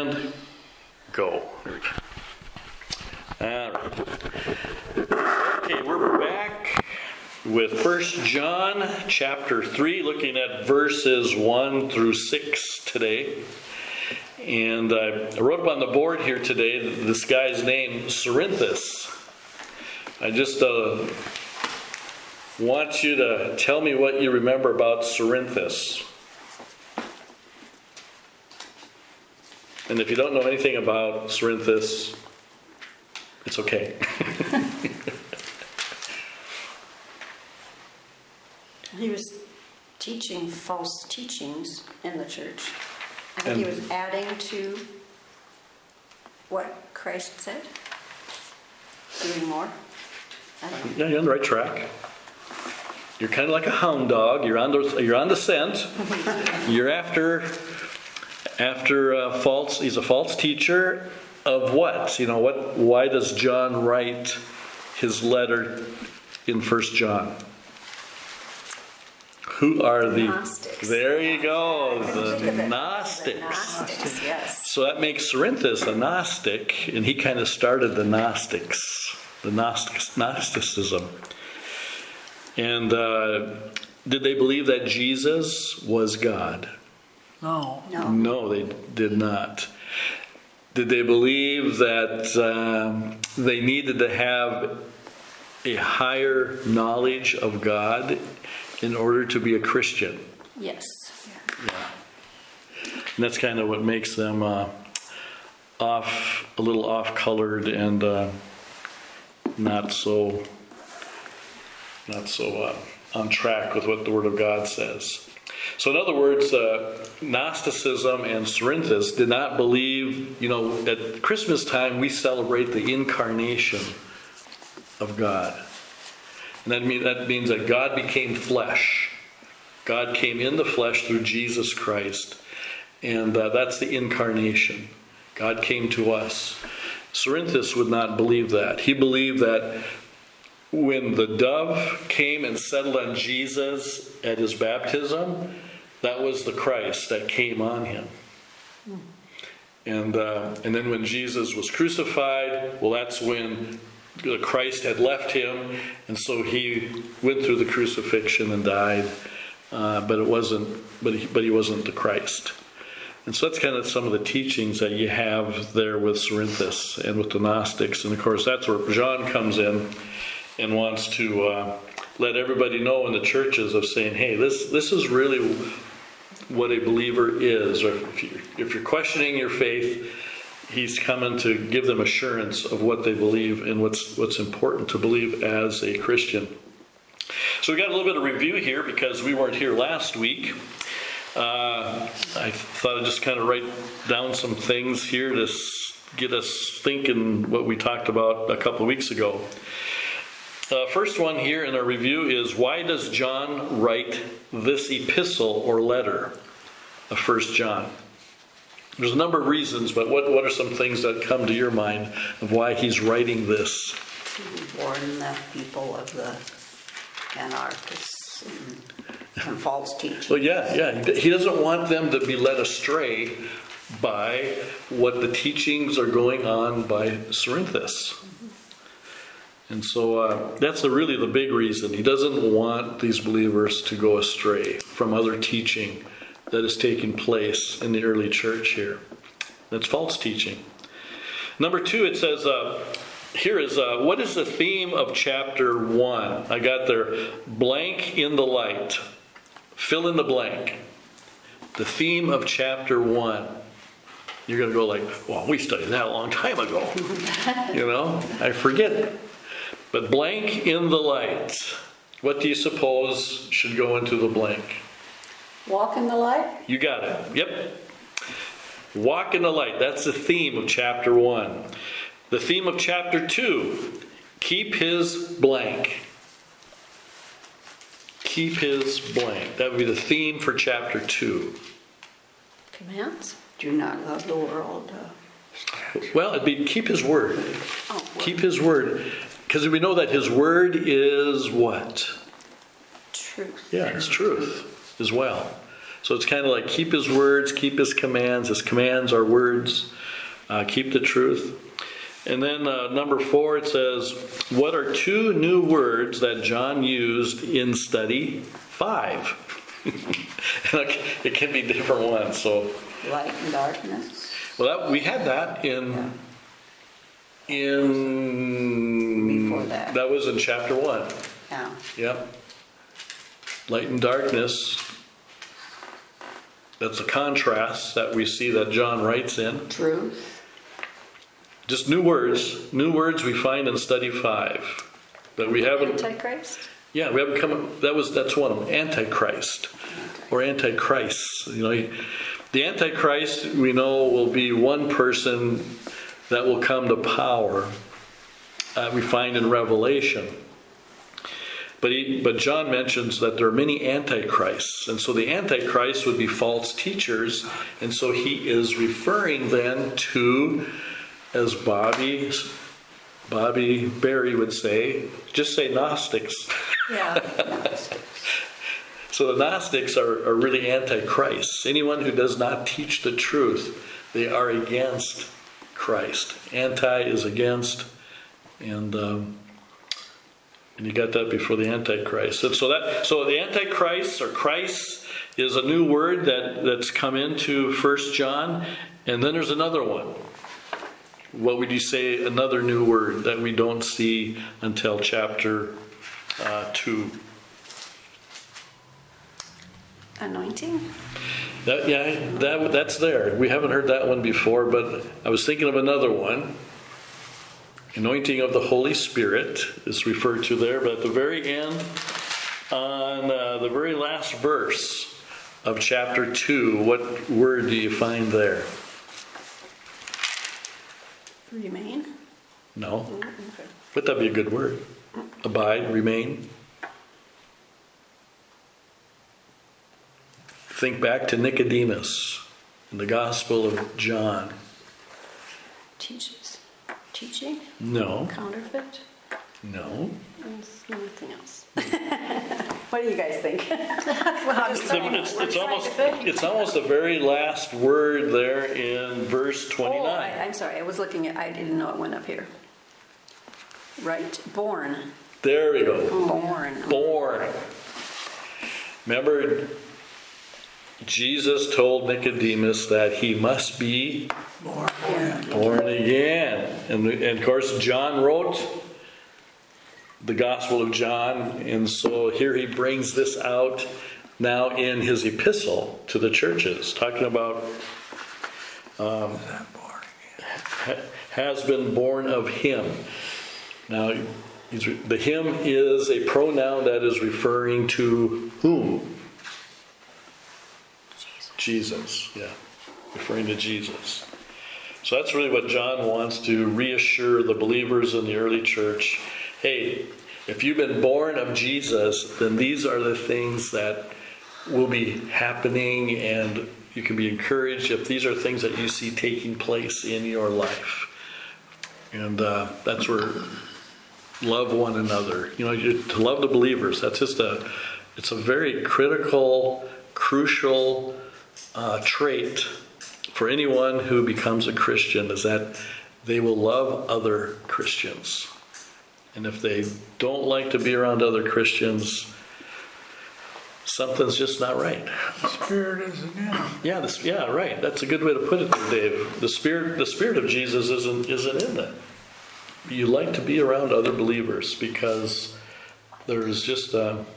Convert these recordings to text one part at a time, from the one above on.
and go. All right. Okay, we're back with 1 John chapter 3, looking at verses 1 through 6 today. And I wrote up on the board here today this guy's name, Cerinthus. I just want you to tell me what you remember about Cerinthus. And if you don't know anything about Cerinthus, it's okay. He was teaching false teachings in the church. I think he was adding to what Christ said. Doing more. I don't know. Yeah, you're on the right track. You're kind of like a hound dog. You're on the scent. You're after false. He's a false teacher of what? Why does John write his letter in 1 John? Who are the Gnostics? There you go, the Gnostics. The Gnostics, yes. So that makes Cerinthus a Gnostic, and he kind of started the Gnostics, Gnosticism. And did they believe that Jesus was God? No. No, they did not. Did they believe that they needed to have a higher knowledge of God in order to be a Christian? Yes. Yeah. And that's kind of what makes them a little off-colored and not so on track with what the Word of God says. So in other words, Gnosticism and Cerinthus did not believe, at Christmas time we celebrate the incarnation of God. And that means that God became flesh. God came in the flesh through Jesus Christ. And that's the incarnation. God came to us. Cerinthus would not believe that. He believed that when the dove came and settled on Jesus at his baptism, that was the Christ that came on him. And then when Jesus was crucified, well, that's when the Christ had left him, and so he went through the crucifixion and died, but he wasn't the Christ. And so that's kind of some of the teachings that you have there with Cerinthus and with the Gnostics. And of course, that's where John comes in and wants to let everybody know in the churches of saying, hey, this is really what a believer is. Or if you're questioning your faith, he's coming to give them assurance of what they believe and what's important to believe as a Christian. So we got a little bit of review here because we weren't here last week. I thought I'd just kind of write down some things here to get us thinking what we talked about a couple of weeks ago. First one here in our review is, why does John write this epistle or letter of 1 John? There's a number of reasons, but what are some things that come to your mind of why he's writing this? To warn the people of the anarchists and false teachers. Well, yeah. He doesn't want them to be led astray by what the teachings are going on by Cerinthus. And so that's really the big reason. He doesn't want these believers to go astray from other teaching that is taking place in the early church here. That's false teaching. Number 2, it says, what is the theme of chapter 1? I got there, blank in the light. Fill in the blank. The theme of chapter 1. You're going to go like, well, we studied that a long time ago. I forget it. But blank in the light. What do you suppose should go into the blank? Walk in the light? You got it. Yep. Walk in the light. That's the theme of chapter 1. The theme of chapter 2, keep his blank. Keep his blank. That would be the theme for chapter 2. Commands? Do not love the world. Well, it'd be keep his word. Oh, Keep his word. Because we know that his word is what? truth. Yeah, it's truth as well. So it's kind of like keep his words, keep his commands. His commands are words. Keep the truth. And then number 4, it says, what are 2 new words that John used in study 5? It can be different ones. So Light and darkness. well, we had that in Before that. That was in chapter 1. Yeah. Yep. Light and darkness. That's a contrast that we see that John writes in. Truth. Just new words we find in study 5 that we haven't. Antichrist? Yeah, we haven't come. That's one of them. Antichrist or antichrists. The antichrist we know will be one person that will come to power. We find in Revelation. But John mentions that there are many antichrists, and so the antichrist would be false teachers, and so he is referring then to, as Bobby Berry would say, just say Gnostics. Yeah. So the Gnostics are really antichrists. Anyone who does not teach the truth, they are against Christ. Anti is against, and you got that before the Antichrist. And so the Antichrist or Christ is a new word that's come into 1 John, and then there's another one. What would you say another new word that we don't see until chapter 2? Anointing? That's there. We haven't heard that one before, but I was thinking of another one. Anointing of the Holy Spirit is referred to there, but at the very end, on the very last verse of chapter 2, what word do you find there? Remain? No. Okay. But that'd be a good word. Abide, remain. Think back to Nicodemus in the Gospel of John. Teaching? No. Counterfeit? No. There's nothing else. What do you guys think? Well, It's almost the very last word there in verse 29. Oh, I'm sorry. I was looking at. I didn't know it went up here. Right. Born. There we go. Born. Born. Remember, Jesus told Nicodemus that he must be born again. And of course, John wrote the Gospel of John, and so here he brings this out now in his epistle to the churches, talking about has been born of him. Now, the him is a pronoun that is referring to whom? Jesus, yeah, referring to Jesus. So that's really what John wants to reassure the believers in the early church. Hey, if you've been born of Jesus, then these are the things that will be happening, and you can be encouraged if these are things that you see taking place in your life. And that's where love one another. To love the believers, that's just it's a very critical, crucial trait for anyone who becomes a Christian, is that they will love other Christians. And if they don't like to be around other Christians, something's just not right. The Spirit isn't in them. Yeah, right. That's a good way to put it there, Dave. The Spirit of Jesus isn't in them. You like to be around other believers because there's just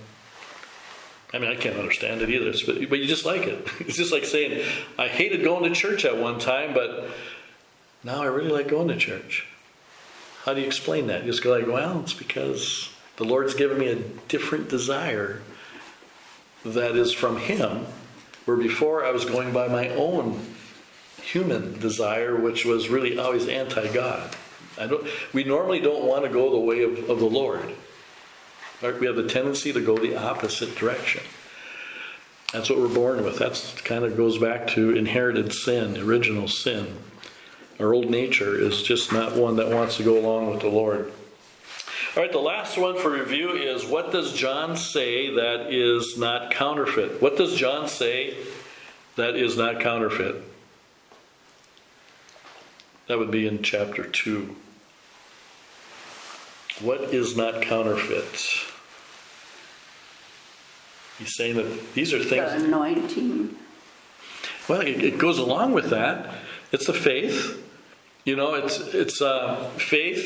I can't understand it either, but you just like it. It's just like saying, I hated going to church at one time, but now I really like going to church. How do you explain that? You just go like, well, it's because the Lord's given me a different desire that is from Him, where before I was going by my own human desire, which was really always anti-God. We normally don't want to go the way of the Lord. We have the tendency to go the opposite direction. That's what we're born with. That kind of goes back to inherited sin, original sin. Our old nature is just not one that wants to go along with the Lord. All right, the last one for review is, what does John say that is not counterfeit? What does John say that is not counterfeit. That would be in chapter 2. What is not counterfeit? He's saying that these are The things. anointing. Well, it goes along with that. It's the faith. You know, it's faith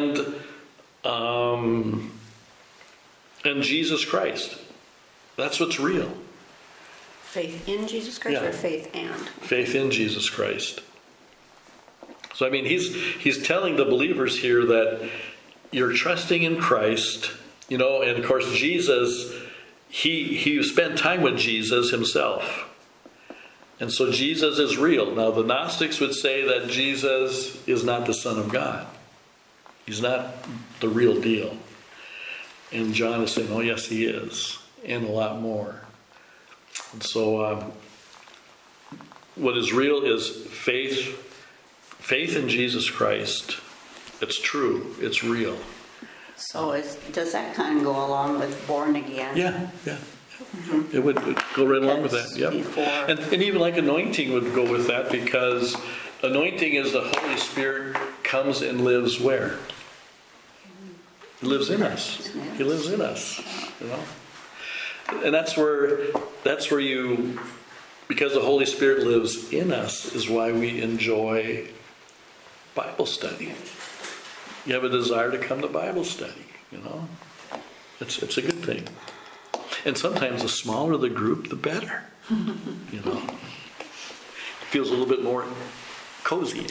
and Jesus Christ. That's what's real. Faith in Jesus Christ Yeah. or faith and? Faith in Jesus Christ. So I mean, he's telling the believers here that you're trusting in Christ, you know, and of course Jesus, he spent time with Jesus himself. And so Jesus is real. Now the Gnostics would say that Jesus is not the Son of God. He's not the real deal. And John is saying, oh yes, he is. And a lot more. And so what is real is faith in Jesus Christ. It's true. It's real. So does that kind of go along with born again? Yeah. It would go right along with that. Yep. Before- And even like anointing would go with that, because anointing is the Holy Spirit comes and lives where? He lives in us. He lives in us. You know? And that's where you, because the Holy Spirit lives in us, is why we enjoy Bible study. You have a desire to come to Bible study, you know. It's a good thing. And sometimes the smaller the group, the better. You know. It feels a little bit more cozy.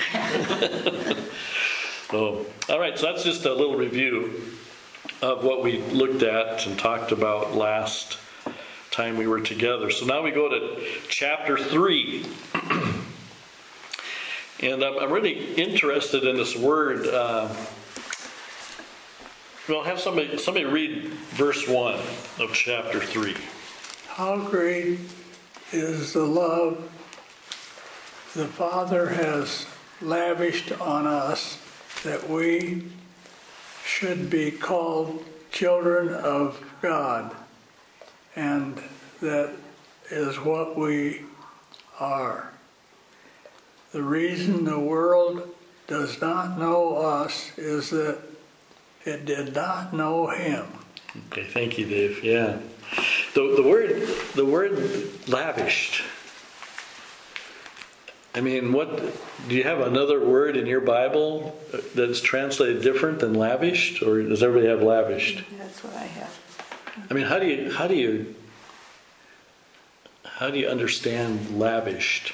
So, all right, so that's just a little review of what we looked at and talked about last time we were together. So now we go to chapter 3. And I'm really interested in this word. Well, have somebody read verse 1 of chapter 3. How great is the love the Father has lavished on us that we should be called children of God. And that is what we are. The reason the world does not know us is that it did not know him. Okay, thank you, Dave. Yeah. The word lavished. I mean, what do you have another word in your Bible that's translated different than lavished, or does everybody have lavished? That's what I have. I mean, how do you understand lavished?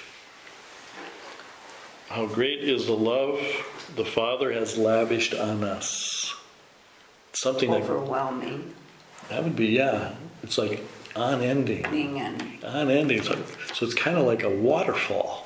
How great is the love the Father has lavished on us. Something Overwhelming. that would be, yeah. It's like unending. Unending. So it's kind of like a waterfall.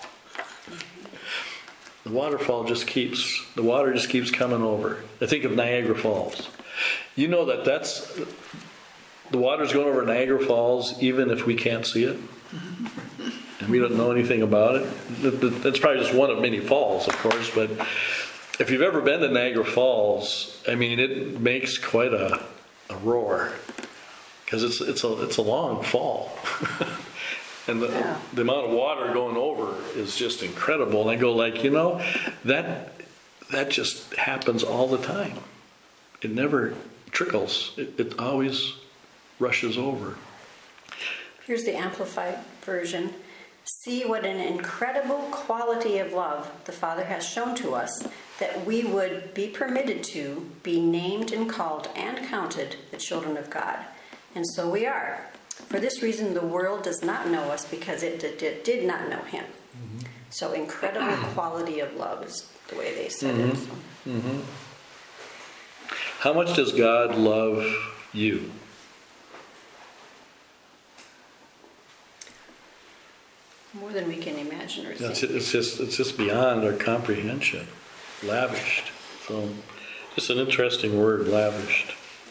The water just keeps coming over. I think of Niagara Falls. You know that's the water's going over Niagara Falls even if we can't see it. And we don't know anything about it. That's probably just one of many falls, of course, but if you've ever been to Niagara Falls, I mean, it makes quite a roar because it's a long fall. And the amount of water going over is just incredible. And I go like, you know, that just happens all the time. It never trickles. It always rushes over. Here's the Amplified version. See what an incredible quality of love the Father has shown to us, that we would be permitted to be named and called and counted the children of God. And so we are. For this reason, the world does not know us because it did not know him. Mm-hmm. So incredible quality of love is the way they said it. So. Mm-hmm. How much does God love you? More than we can imagine or think. It's just beyond our comprehension. Lavished. So, just an interesting word, lavished.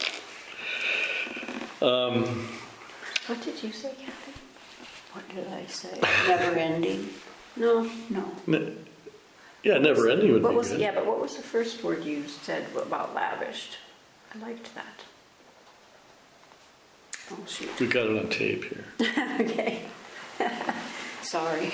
What did you say, Kathy? What did I say? Never ending? No. Yeah, never ending would be good. Yeah, but what was the first word you said about lavished? I liked that. Oh, shoot. We got it on tape here. Okay. Sorry.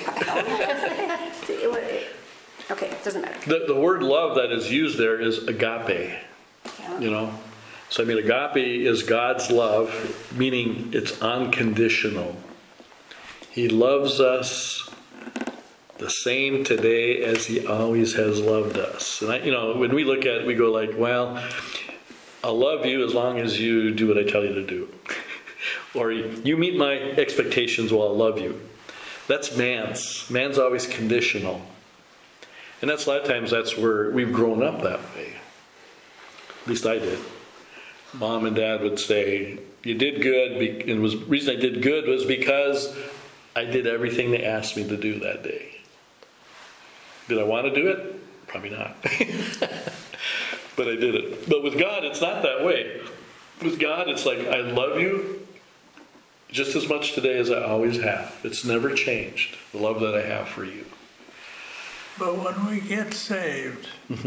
Okay, it doesn't matter. The word love that is used there is agape, Yeah. you know. So I mean, agape is God's love, meaning it's unconditional. He loves us the same today as he always has loved us. And when we look at it, we go like, well, I'll love you as long as you do what I tell you to do. Or you meet my expectations, well, I'll love you. That's man's. Man's always conditional. And that's a lot of times that's where we've grown up that way. At least I did. Mom and Dad would say, you did good, and the reason I did good was because I did everything they asked me to do that day. Did I want to do it? Probably not. But I did it. But with God, it's not that way. With God, it's like, I love you just as much today as I always have. It's never changed, the love that I have for you. But when we get saved,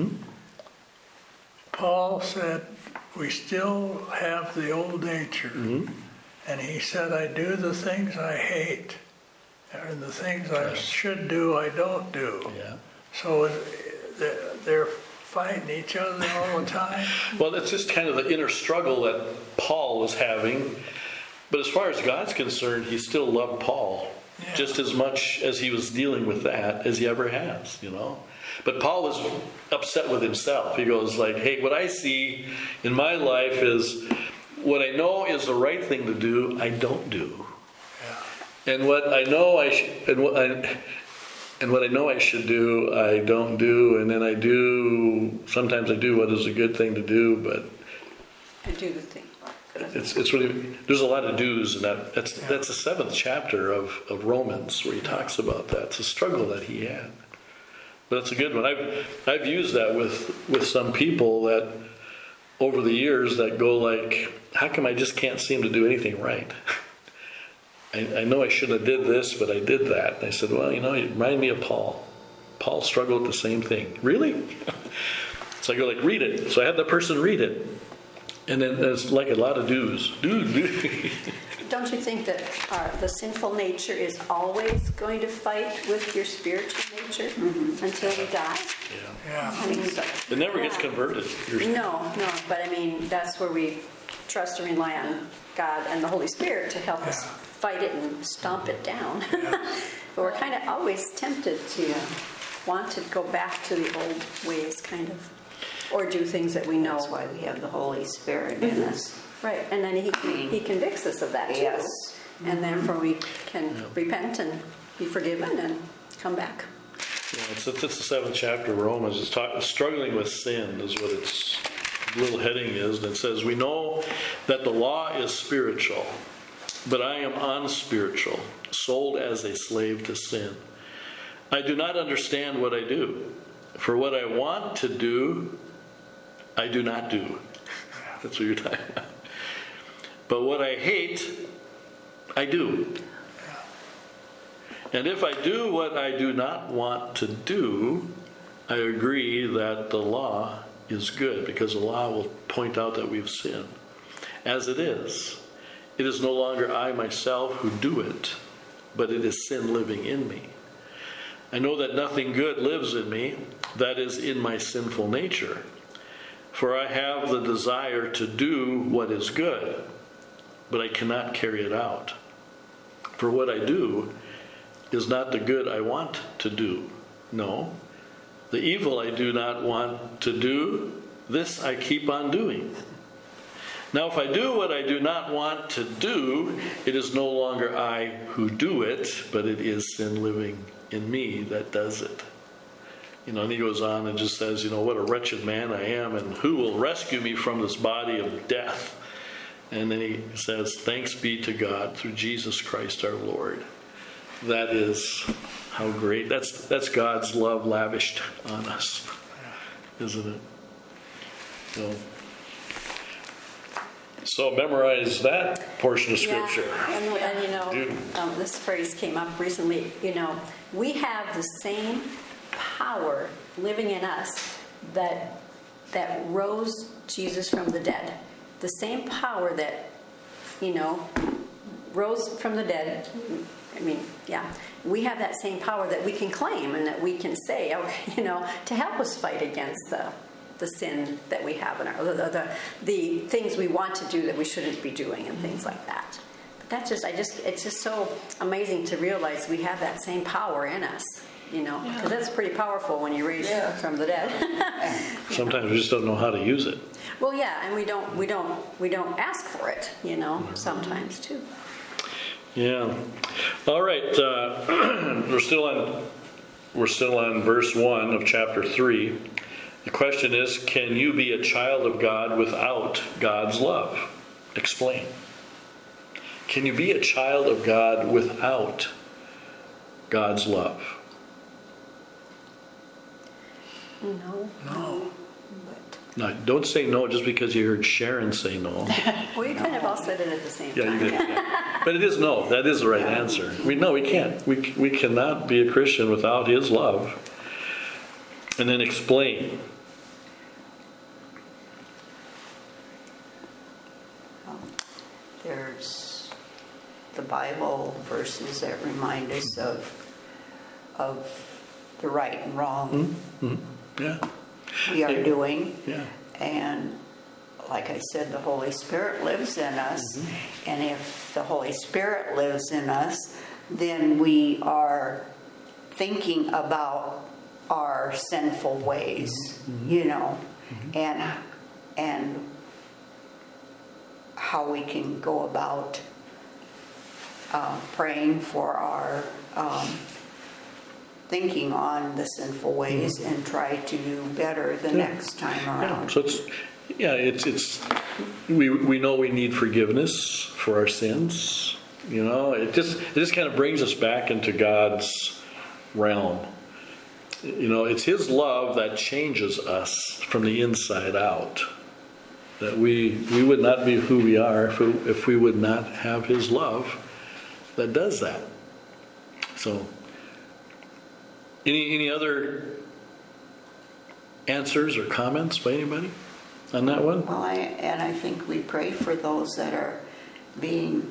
Paul said we still have the old nature. And he said, I do the things I hate. And the things I should do, I don't do. Yeah. So they're fighting each other all the time. Well, that's just kind of the inner struggle that Paul was having. But as far as God's concerned, he still loved Paul just as much as he was dealing with that as he ever has, you know. But Paul was upset with himself. He goes like, hey, what I see in my life is what I know is the right thing to do, I don't do. Yeah. And what I know I should do, I don't do, and then I do. Sometimes I do what is a good thing to do, but I do the thing. it's really, there's a lot of do's, and that's the 7th chapter of Romans where he talks about that. It's a struggle that he had, but it's a good one. I've used that with some people that over the years that go like, how come I just can't seem to do anything right? I know I should have did this, but I did that. And I said, well, you remind me of Paul. Paul struggled with the same thing. Really? So I go like, read it. So I had the person read it. And then there's like a lot of do's. Do. Don't you think that the sinful nature is always going to fight with your spiritual nature until we die? Yeah. I mean, It never gets converted. No, but I mean, that's where we trust and rely on God and the Holy Spirit to help us fight it and stomp it down. But we're kind of always tempted to want to go back to the old ways, kind of, or do things that we know. That's why we have the Holy Spirit in us. Right, and then he convicts us of that too. Yes. And therefore we can repent and be forgiven and come back. Yeah, it's the 7th chapter of Romans. It's struggling with sin is what its little heading is. And it says, we know that the law is spiritual, but I am unspiritual, sold as a slave to sin. I do not understand what I do. For what I want to do, I do not do. That's what you're talking about. But what I hate, I do. And if I do what I do not want to do, I agree that the law is good, because the law will point out that we've sinned. As it is no longer I myself who do it, but it is sin living in me. I know that nothing good lives in me, that is, in my sinful nature. For I have the desire to do what is good, but I cannot carry it out. For what I do is not the good I want to do. No, the evil I do not want to do, this I keep on doing. Now if I do what I do not want to do, it is no longer I who do it, but it is sin living in me that does it. And he goes on and just says, what a wretched man I am, and who will rescue me from this body of death? And then he says, thanks be to God through Jesus Christ our Lord. That is how great, that's God's love lavished on us, isn't it? So memorize that portion of Scripture. Yeah, and this phrase came up recently. We have the same power living in us that rose Jesus from the dead. The same power that, rose from the dead I mean, yeah, we have that same power that we can claim and that we can say, okay, to help us fight against the sin that we have in our, the things we want to do that we shouldn't be doing and things like that. But that's it's just so amazing to realize we have that same power in us, because that's pretty powerful when you raise from the dead. Sometimes we just don't know how to use it. Well, yeah, and we don't ask for it, sometimes too. Yeah. All right. We're still on verse 1 of chapter 3. The question is, can you be a child of God without God's love? Explain. Can you be a child of God without God's love? No. But, No, don't say no just because you heard Sharon say no. well, you kind of all said it at the same time. Yeah, you did. Yeah. But it is no. That is the right answer. We can't. We cannot be a Christian without His love. And then explain. There's the Bible verses that remind us of the right and wrong Yeah. we are doing. Yeah. And like I said, the Holy Spirit lives in us. And if the Holy Spirit lives in us, then we are thinking about our sinful ways, and how we can go about praying for our thinking on the sinful ways and try to do better the next time around. So it's we know we need forgiveness for our sins. It just kind of brings us back into God's realm. It's His love that changes us from the inside out. That we would not be who we are if we would not have His love that does that. So, any other answers or comments by anybody on that one? Well, I think we pray for those that are being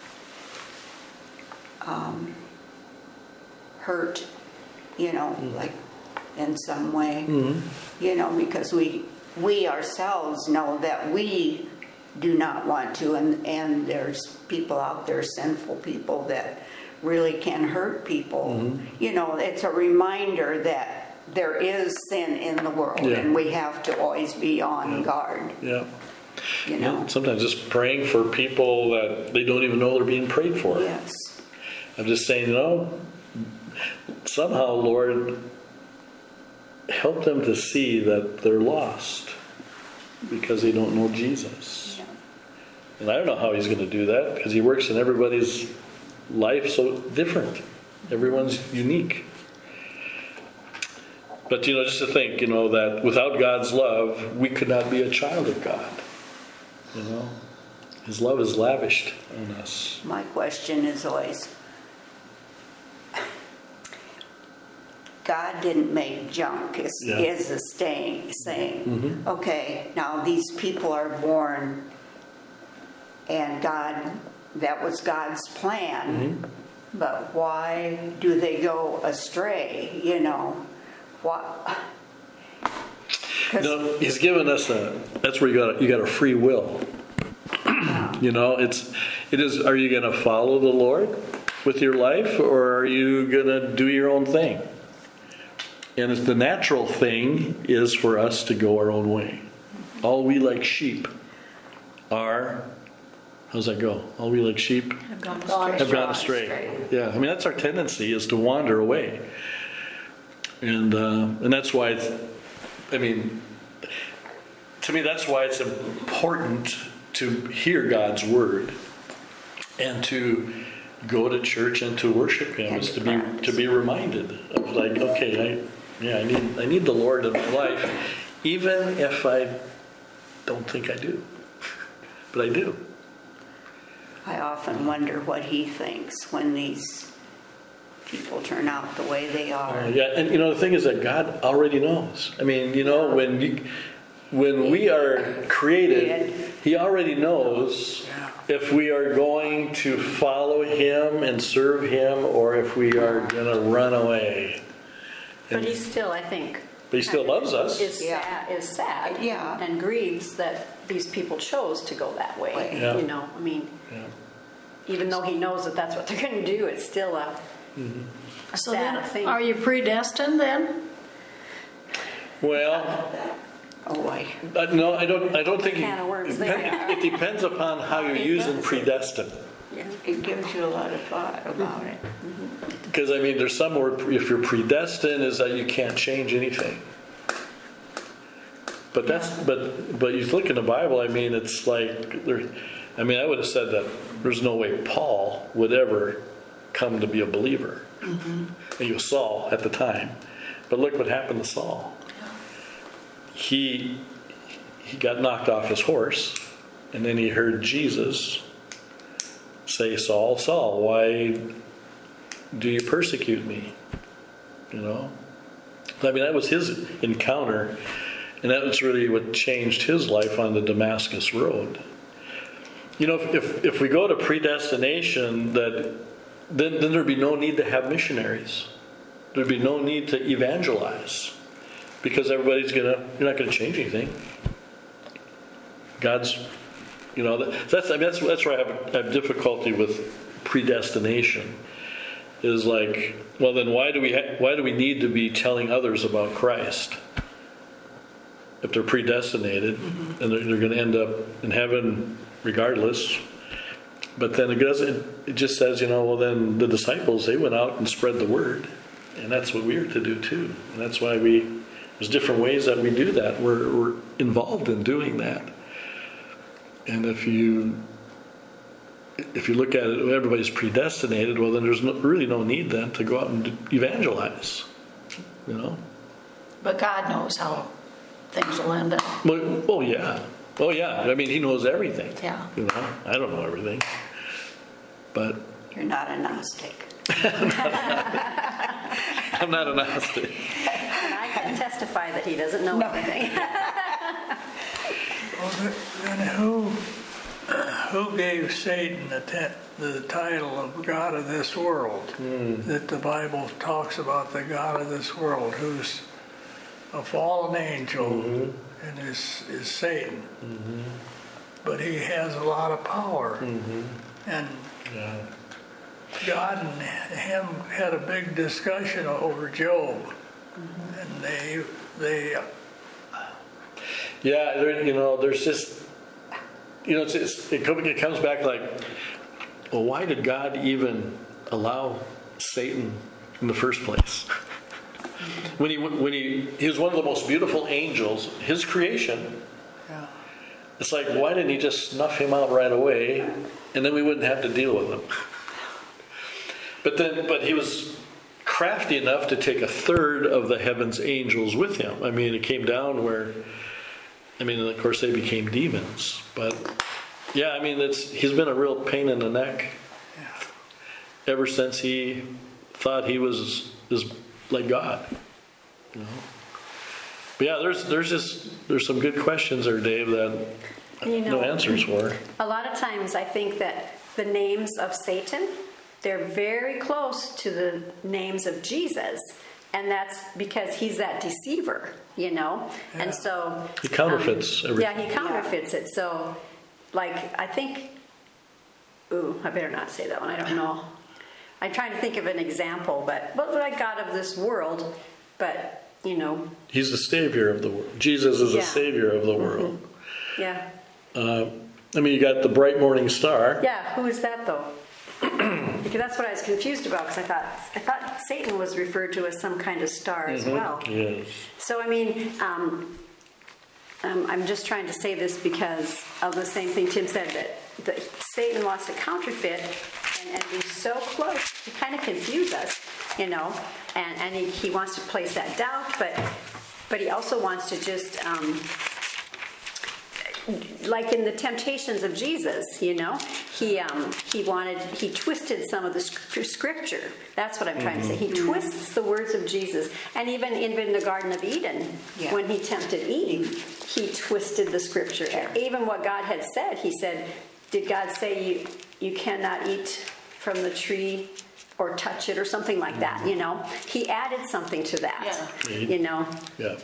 hurt, like in some way, because we ourselves know that we do not want to, and there's people out there, sinful people, that really can hurt people. It's a reminder that there is sin in the world, and we have to always be on guard. Yeah. Sometimes just praying for people that they don't even know they're being prayed for. Yes. I'm just saying, somehow, Lord, help them to see that they're lost because they don't know Jesus. And I don't know how He's going to do that, because He works in everybody's life so different. Everyone's unique. But, just to think, that without God's love, we could not be a child of God. His love is lavished on us. My question is always, God didn't make junk, is the saying. Okay, now these people are born, and that was God's plan, but why do they go astray, What? He's given us that's where you got a free will. It is, are you going to follow the Lord with your life, or are you going to do your own thing? And the natural thing is for us to go our own way. All we like sheep are, how's that go? All we like sheep Have gone astray. Yeah, that's our tendency, is to wander away. And that's why to me, that's why it's important to hear God's word and to go to church and to worship Him, is to be reminded of, like, okay, I need the Lord in my life, even if I don't think I do, but I do. I often wonder what He thinks when these people turn out the way they are. And the thing is that God already knows. when we are created, He already knows if we are going to follow him and serve him, or if we are going to run away. But he still, I think. But he still loves us. Is sad Yeah. and grieves that these people chose to go that way. Yeah. You know, I mean, even though he knows that that's what they're going to do, it's still a So sad then, thing. are you predestined then? Well, Oh, boy. no, I don't think Can of worms there. it depends upon how you're using predestined. Yeah. It gives you a lot of thought about it. Because I mean, there's some where if you're predestined, is that you can't change anything. But but you look in the Bible. I mean, it's like I mean, I would have said that there's no way Paul would ever come to be a believer. And he was Saul at the time, but look what happened to Saul. He got knocked off his horse, and then he heard Jesus say, "Saul, Saul, why do you persecute me?" You know? I mean, that was his encounter, and that was really what changed his life on the Damascus Road. You know, if we go to predestination, then there'd be no need to have missionaries. There'd be no need to evangelize, because you're not gonna change anything. God's, you know, that's where I have difficulty with predestination. Is like, well, then why do we need to be telling others about Christ if they're predestinated and they're going to end up in heaven regardless? But then it just says, you know, well, then the disciples, they went out and spread the word, and that's what we are to do too. And that's why there's different ways that we do that. We're involved in doing that. And if you look at it, everybody's predestinated, well, then there's really no need then to go out and evangelize, you know? But God knows how things will end up. Oh, yeah. Oh, yeah. I mean, he knows everything. Yeah. You know, I don't know everything. But You're not a Gnostic. I'm not a Gnostic. And I can testify that he doesn't know everything. Well, then who gave Satan the title of God of this world? That the Bible talks about the God of this world, who's a fallen angel and is Satan. But he has a lot of power. And God and him had a big discussion over Job. And they there's just, it comes back like, well, why did God even allow Satan in the first place? When he was one of the most beautiful angels, his creation. Yeah. It's like, why didn't he just snuff him out right away, and then we wouldn't have to deal with him? But he was crafty enough to take a third of the heaven's angels with him. I mean, it came down where, of course, they became demons. But yeah, I mean, he's been a real pain in the neck ever since he thought he was like God. You know. But yeah, there's some good questions there, Dave, that no answers for. A lot of times I think that the names of Satan, they're very close to the names of Jesus. And that's because he's that deceiver, you know? Yeah. And so... He counterfeits everything. Yeah, he counterfeits it. So, like, I think... Ooh, I better not say that one. I don't know. I'm trying to think of an example, but like God of this world, but, you know... He's the savior of the world. Jesus is the savior of the world. Yeah. You got the bright morning star. Yeah, who is that, though? Because that's what I was confused about, because I thought Satan was referred to as some kind of star as well. Yes. So I'm just trying to say this because of the same thing Tim said, that Satan wants to counterfeit and be so close to kind of confuse us, you know, and he wants to place that doubt, but he also wants to just like in the temptations of Jesus, you know, he twisted some of the scripture. That's what I'm trying to say. He twists the words of Jesus. And even in the Garden of Eden, when he tempted Eve, he twisted the scripture. Even what God had said, he said, did God say you cannot eat from the tree or touch it or something like that, you know? He added something to that, Yeah. you know? Yeah,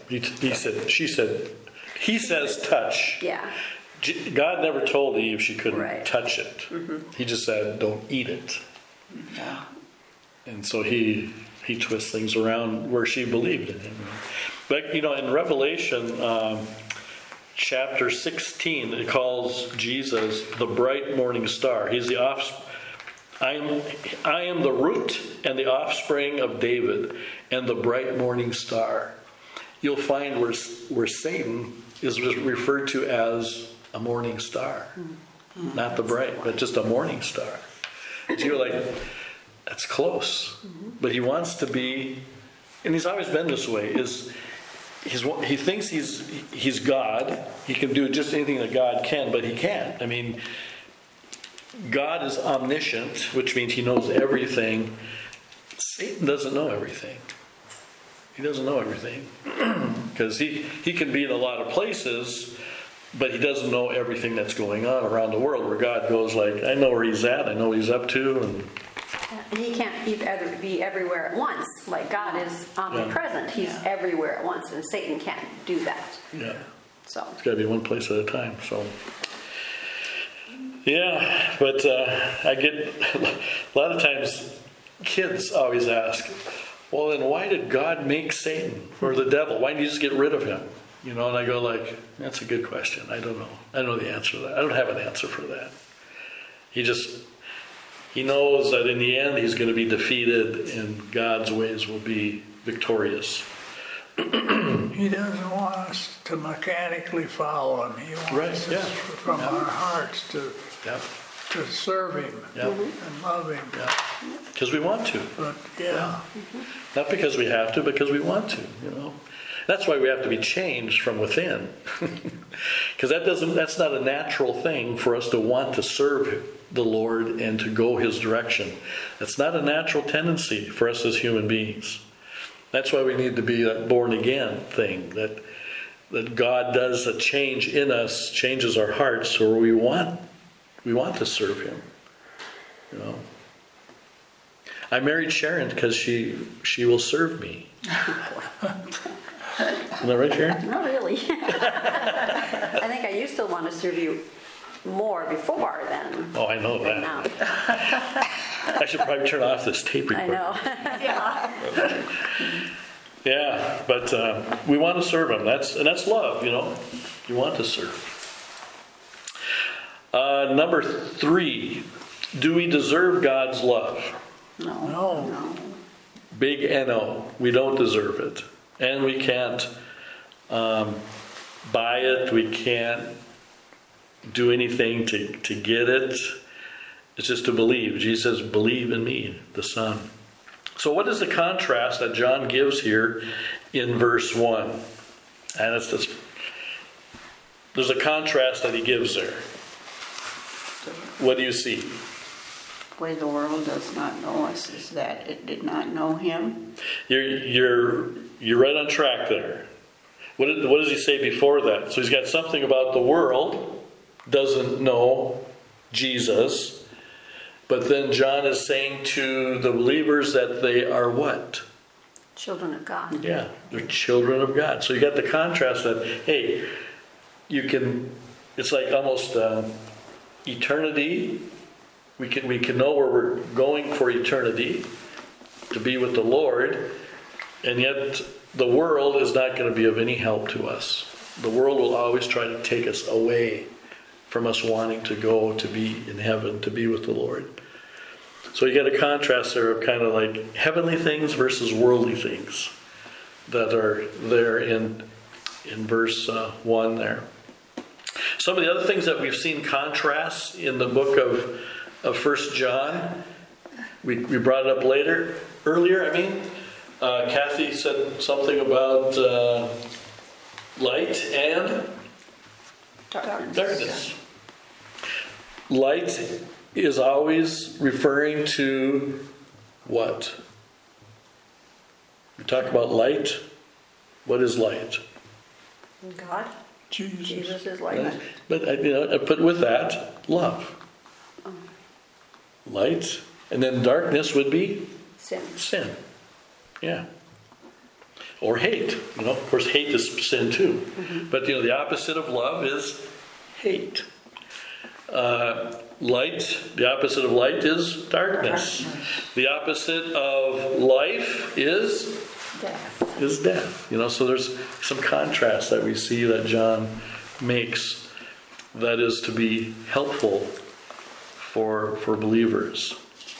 he says touch. Yeah, God never told Eve she couldn't Right. touch it. He just said, don't eat it. Yeah. And so he twists things around where she believed in him. But, you know, in Revelation chapter 16, it calls Jesus the bright morning star. He's the I am the root and the offspring of David and the bright morning star. You'll find where Satan is referred to as a morning star. Not the bright, but just a morning star. So you're like, that's close. But he wants to be, and he's always been this way, he thinks he's God. He can do just anything that God can, but he can't. I mean, God is omniscient, which means he knows everything. Satan doesn't know everything. He doesn't know everything. Because he can be in a lot of places, but he doesn't know everything that's going on around the world, where God goes like, I know where he's at, I know what he's up to. And he can't be everywhere at once. Like God is omnipresent. He's everywhere at once, and Satan can't do that. yeah, So it's got to be one place at a time. So, yeah, but I get a lot of times kids always ask, well, then why did God make Satan or the devil? Why didn't he just get rid of him? You know, and I go like, that's a good question. I don't know. I don't know the answer to that. I don't have an answer for that. He knows that in the end he's going to be defeated and God's ways will be victorious. He doesn't want us to mechanically follow him. He wants us from our hearts to serve him and love him. Yeah, because we want to. But Not because we have to, because we want to, you know. That's why we have to be changed from within. Because that's not a natural thing for us to want to serve the Lord and to go his direction. That's not a natural tendency for us as human beings. That's why we need to be that born again thing, that God does a change in us, changes our hearts where we want to serve him. You know. I married Sharon because she will serve me. Isn't that right, Sharon? not really. I think I used to want to serve you more before then. Oh, I know than that. now. I should probably turn off this tape I recorder. know. Yeah, but we want to serve him. That's love, you know. You want to serve. Number 3, do we deserve God's love? no. Big N-O. We don't deserve it. And we can't buy it. We can't do anything to get it. It's just to believe. Jesus says, believe in me, the Son. So what is the contrast that John gives here in verse 1? And there's a contrast that he gives there. What do you see? The way the world does not know us is that it did not know him. You're right on track there. What does he say before that? So he's got something about the world doesn't know Jesus, but then John is saying to the believers that they are what? Children of God. Yeah, they're children of God. So you got the contrast that, hey, it's like almost eternity. We can know where we're going for eternity, to be with the Lord, and yet the world is not going to be of any help to us. The world will always try to take us away from us wanting to go to be in heaven, to be with the Lord. So you get a contrast there of kind of like heavenly things versus worldly things that are there in verse 1 there. Some of the other things that we've seen contrasts in the book of 1 John, we brought it up earlier. Kathy said something about light and darkness. Light is always referring to what? We talk about light. What is light? God. Jesus is light. But I put with that love, light, and then darkness would be Sin. sin. Yeah. Or hate. Of course, hate is sin too. But the opposite of love is hate. Light, the opposite of light is darkness. The opposite of life is death. So there's some contrast that we see that John makes that is to be helpful for believers.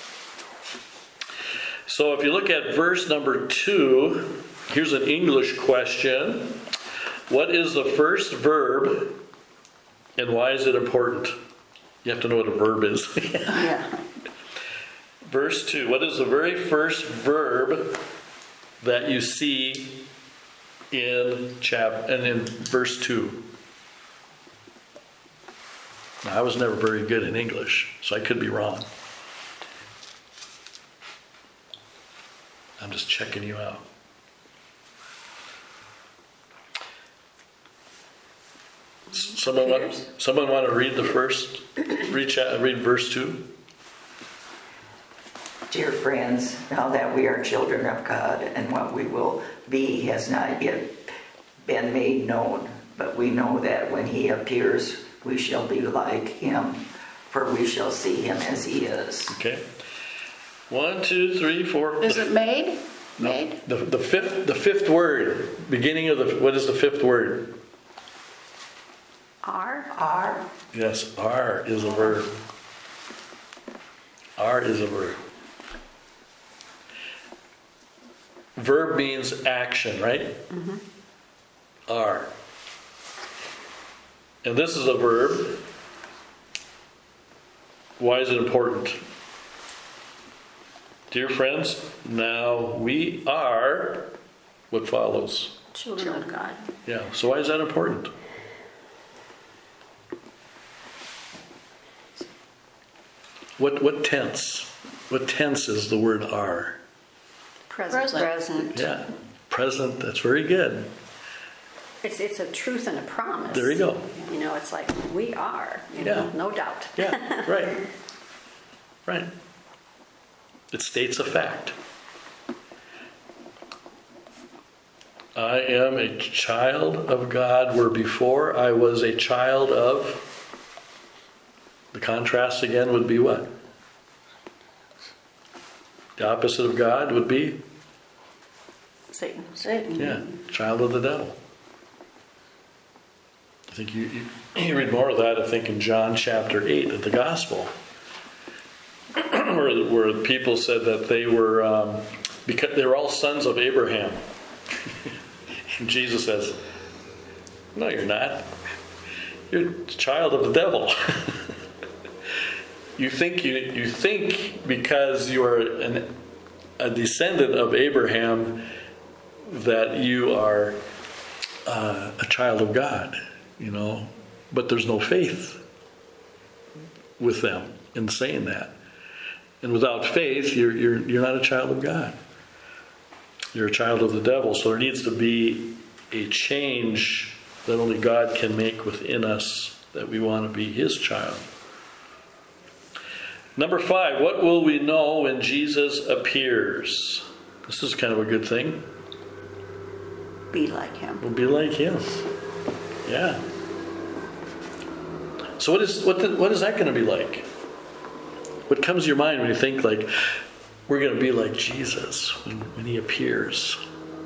So if you look at verse number 2, here's an English question. What is the first verb and why is it important? You have to know what a verb is. Yeah. Verse 2. What is the very first verb that you see in verse 2? Now, I was never very good in English, so I could be wrong. I'm just checking you out. Someone want to read read verse 2? Dear friends, now that we are children of God and what we will be has not yet been made known, but we know that when he appears, we shall be like him, for we shall see him as he is. Okay. 1, 2, 3, 4. Is it made? No, Made? the fifth word, beginning of what is the fifth word? R. Yes, are is a verb. Are is a verb. Verb means action, right? Are. And this is a verb. Why is it important? Dear friends, now we are what follows. Children of God. Yeah, so why is that important? What tense? What tense is the word are? Present. Yeah, present, that's very good. It's a truth and a promise. There you go. It's like we are, Yeah. no doubt. Yeah, right. Right. It states a fact. I am a child of God, where before I was a child of... The contrast again would be what? The opposite of God would be? Satan. Yeah, child of the devil. I think you read more of that, I think, in John chapter 8 of the Gospel, where people said that they were, because they were all sons of Abraham. And Jesus says, no, you're not. You're a child of the devil. You think because you are a descendant of Abraham that you are a child of God, but there's no faith with them in saying that. And without faith, you're not a child of God. You're a child of the devil. So there needs to be a change that only God can make within us, that we want to be his child. Number 5, what will we know when Jesus appears? This is kind of a good thing. Be like him. We'll be like him. Yeah. So what is that going to be like? What comes to your mind when you think like we're going to be like Jesus when he appears?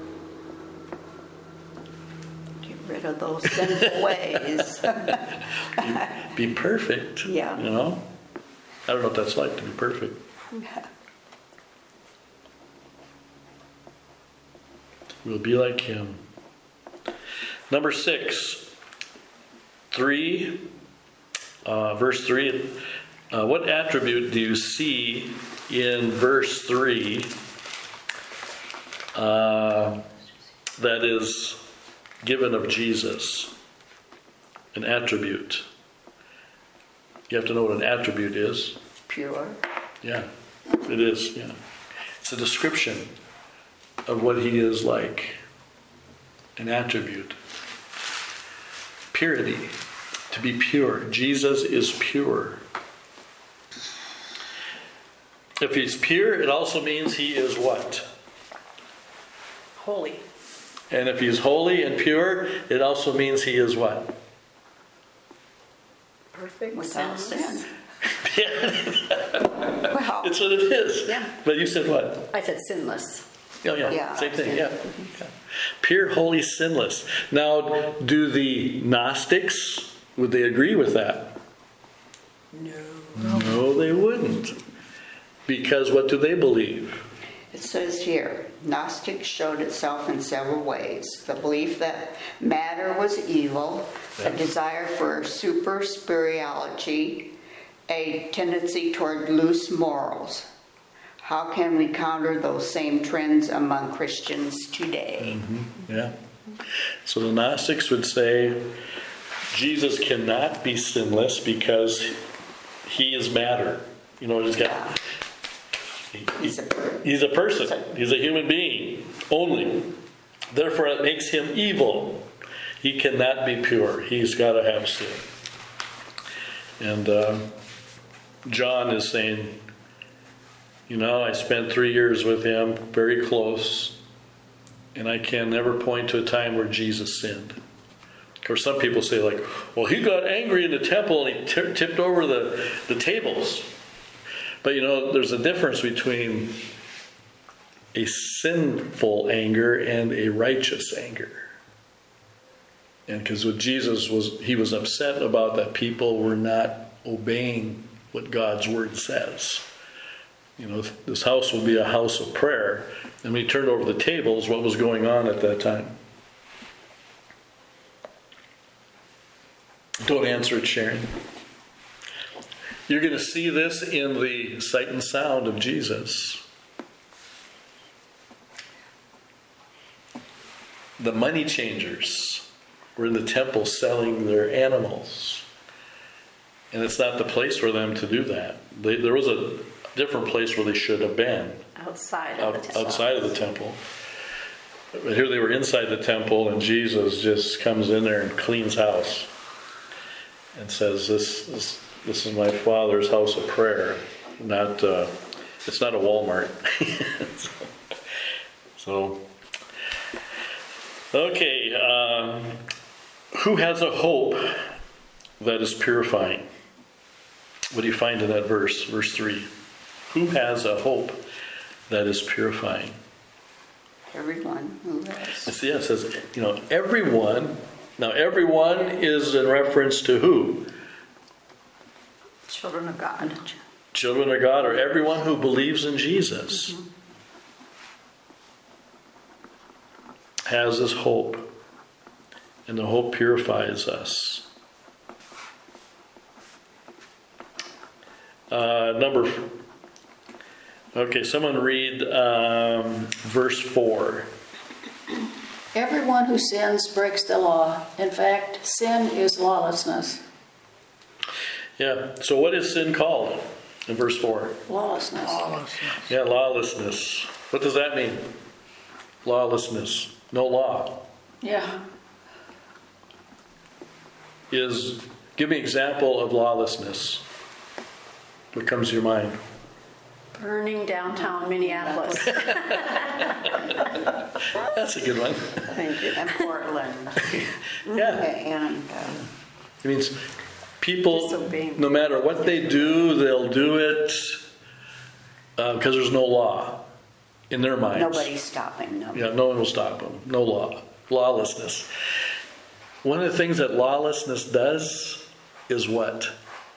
Get rid of those sinful ways. Be perfect. Yeah. I don't know what that's like to be perfect. We'll be like him. Number 6, verse 3. What attribute do you see in verse 3 that is given of Jesus? An attribute. You have to know what an attribute is. Pure. Yeah, it is. Yeah, it's a description of what he is like. An attribute. Purity. To be pure. Jesus is pure. If he's pure, it also means he is what? Holy. And if he's holy and pure, it also means he is what? Perfect. Without sinless. sin. Yeah, Well, it's what it is. Yeah. But you said what? I said sinless. Oh, yeah, Yeah, same thing, sin. yeah. Pure, holy, sinless. Now, do the Gnostics, would they agree with that? No, they wouldn't. Because what do they believe? it says here, Gnostic showed itself in several ways. The belief that matter was evil, a desire for super spirituality, a tendency toward loose morals. How can we counter those same trends among Christians today? Yeah. So the Gnostics would say Jesus cannot be sinless because he is matter. You know, he's He's a person. He's a person. He's a human being only. Therefore, it makes him evil. He cannot be pure. He's got to have sin. And John is saying, you know, I spent 3 years with him, very close, and I can never point to a time where Jesus sinned. Of course, some people say, like, well, he got angry in the temple and he tipped over the tables. But, you know, there's a difference between a sinful anger and a righteous anger. And because with Jesus, he was upset about that people were not obeying what God's word says. You know, this house will be a house of prayer. And when he turned over the tables, what was going on at that time? Don't answer it, Sharon. You're going to see this in the sight and sound of Jesus. The money changers were in the temple selling their animals. And it's not the place for them to do that. There was a different place where they should have been. Outside of the temple. Outside of the temple. But here they were inside the temple, and Jesus just comes in there and cleans house. And says, this is my Father's house of prayer. It's not a Walmart. So, okay. Who has a hope that is purifying? What do you find in that verse? Verse 3. Who has a hope that is purifying? Everyone who has. Yeah, it says, you know, everyone. Now, everyone is in reference to who? Children of God. Children of God, or everyone who believes in Jesus, has this hope. And the hope purifies us. Okay, someone read verse 4. Everyone who sins breaks the law. In fact, sin is lawlessness. Yeah, so what is sin called in verse 4? Lawlessness. Yeah, lawlessness. What does that mean? Lawlessness. No law. Yeah. Give me an example of lawlessness. What comes to your mind? Burning downtown Minneapolis. That's a good one. Thank you. And Portland. Yeah. And It means people, Disobeying. no matter what they do, they'll do it because there's no law in their minds. nobody's stopping them. Yeah, no one will stop them. No law. Lawlessness. One of the things that lawlessness does is what?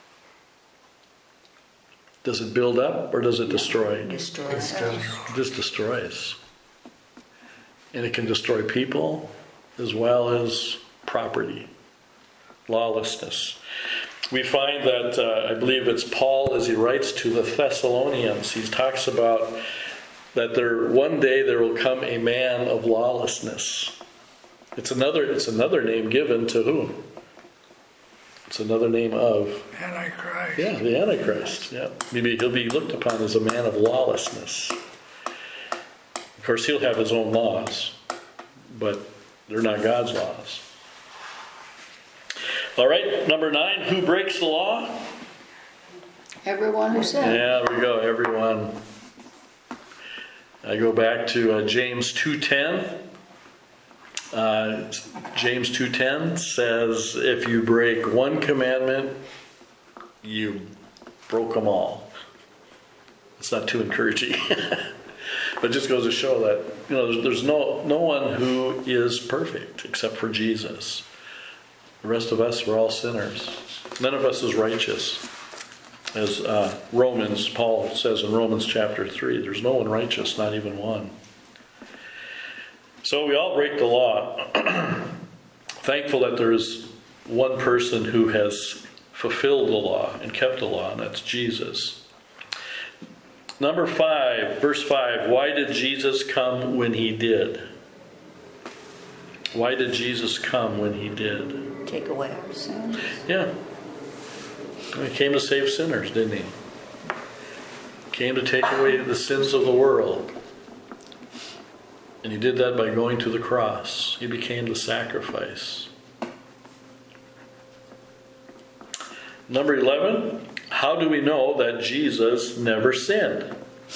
Does it build up or does it destroy? Destroy. It just destroys. And it can destroy people as well as property. Lawlessness. We find that, I believe it's Paul as he writes to the Thessalonians, he talks about that one day there will come a man of lawlessness. It's another name given to whom? It's another name of Antichrist. the Antichrist. Yeah, maybe he'll be looked upon as a man of lawlessness. Of course, he'll have his own laws, but they're not God's laws. All right, number 9, who breaks the law? Everyone who sinned. Yeah, there we go, everyone. I go back to James 2:10. James 2:10 says, if you break one commandment, you broke them all. It's not too encouraging. But it just goes to show that, there's no one who is perfect except for Jesus. The rest of us, we're all sinners. None of us is righteous. As Paul says in Romans chapter 3, there's no one righteous, not even one. So we all break the law. Thankful that there's one person who has fulfilled the law and kept the law, and that's Jesus. Number 5, verse 5, why did Jesus come when he did? Why did Jesus come when he did? Take away our sins. Yeah. He came to save sinners, didn't he? Came to take away the sins of the world. And he did that by going to the cross. He became the sacrifice. Number 11, how do we know that Jesus never sinned?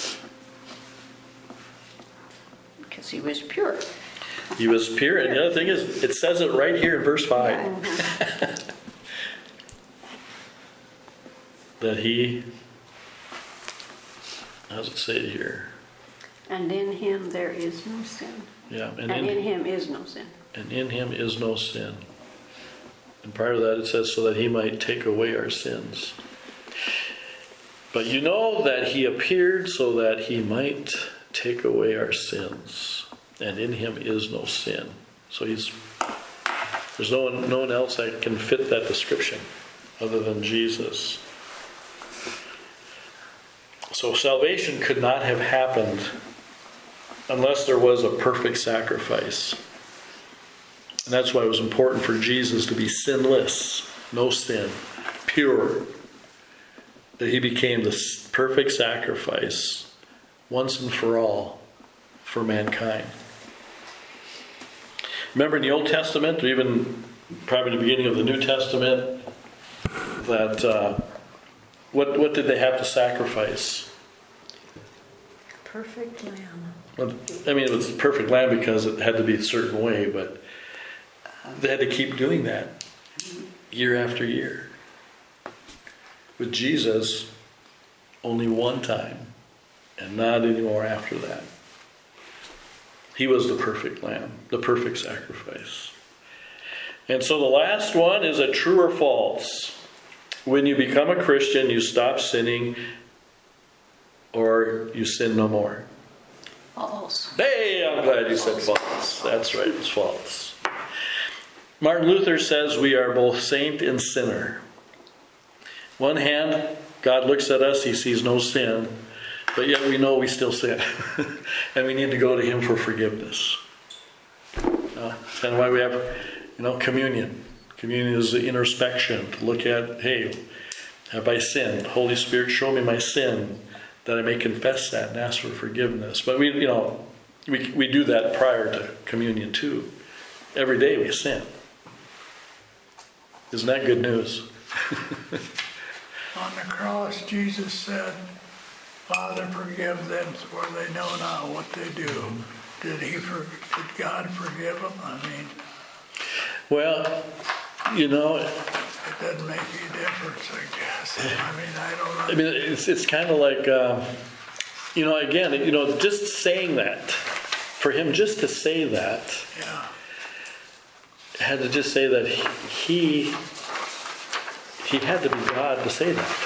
Because he was pure. He was pure. And the other thing is, it says it right here in verse 5. That he, how does it say it here? And in him there is no sin. Yeah, And in him is no sin. And in him is no sin. And prior to that it says, so that he might take away our sins. But you know that he appeared so that he might take away our sins. And in him is no sin. So there's no one else that can fit that description other than Jesus. So salvation could not have happened unless there was a perfect sacrifice. And that's why it was important for Jesus to be sinless, no sin, pure. That he became the perfect sacrifice once and for all for mankind. Remember in the Old Testament, or even probably the beginning of the New Testament, that what did they have to sacrifice? Perfect lamb. I mean, it was a perfect lamb because it had to be a certain way, but they had to keep doing that year after year. With Jesus, only one time, and not anymore after that. He was the perfect lamb, the perfect sacrifice. And so the last one is a true or false. When you become a Christian, you stop sinning or you sin no more. False. Hey, I'm glad you said false. That's right, it's false. Martin Luther says we are both saint and sinner. One hand, God looks at us, he sees no sin, but yet we know we still sin. And we need to go to him for forgiveness. And why we have, communion. Communion is the introspection to look at, hey, have I sinned? Holy Spirit, show me my sin, that I may confess that and ask for forgiveness. But we do that prior to communion too. Every day we sin. Isn't that good news? On the cross, Jesus said, Father, forgive them, for they know not what they do. Did God forgive them? I mean, well, it doesn't make any difference, I guess. I mean, I don't know. I mean, it's kind of like, again, just saying that, for him just to say that, Yeah. had to just say that he had to be God to say that.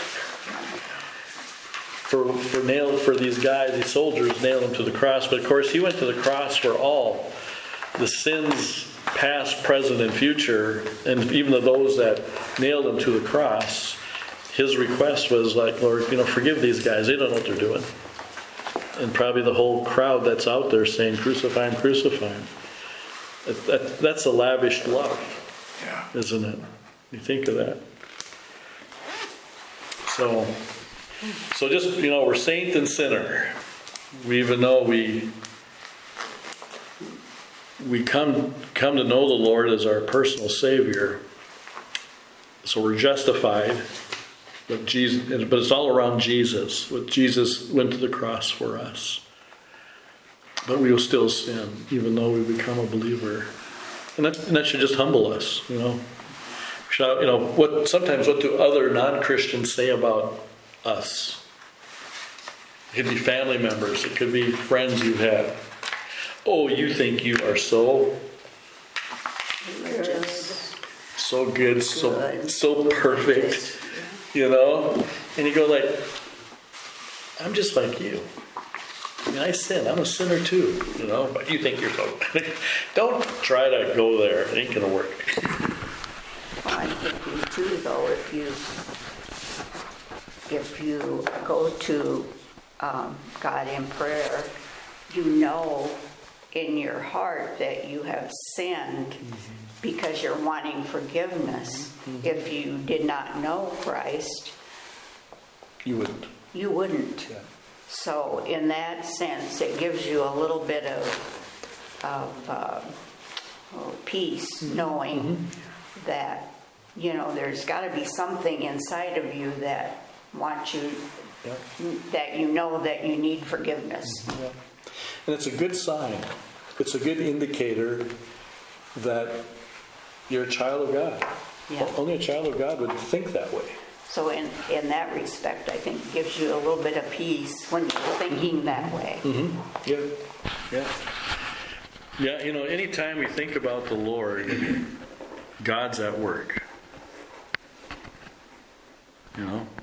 For these guys, these soldiers nailed him to the cross. But of course, he went to the cross for all the sins, past, present, and future, and even those that nailed him to the cross. His request was like, Lord, forgive these guys. They don't know what they're doing. And probably the whole crowd that's out there saying, crucify him, crucify him. That's a lavish love, Yeah. isn't it? You think of that. So just, we're saint and sinner. We even know we come to know the Lord as our personal Savior. So we're justified, but it's all around Jesus. What Jesus went to the cross for us. But we will still sin, even though we become a believer. And that should just humble us, you know. Sometimes what do other non-Christians say about us? It could be family members. It could be friends you've had. Oh, you think you are so good, so perfect, you know? And you go like, I'm just like you. I mean, I sin. I'm a sinner too, you know? But you think you're so... Don't try to go there. It ain't going to work. Well, I think you too, though, if you go to God in prayer, you know in your heart that you have sinned because you're wanting forgiveness. If you did not know Christ, You wouldn't. you wouldn't. Yeah. So in that sense, it gives you a little bit of peace, knowing that, you know, there's got to be something inside of you that wants you, that you know that you need forgiveness. Yeah. And it's a good sign. It's a good indicator that you're a child of God. Yeah. Only a child of God would think that way. So in that respect, I think it gives you a little bit of peace when you're thinking that way. Yeah. Yeah. Yeah, you know, anytime we think about the Lord, God's at work. You know?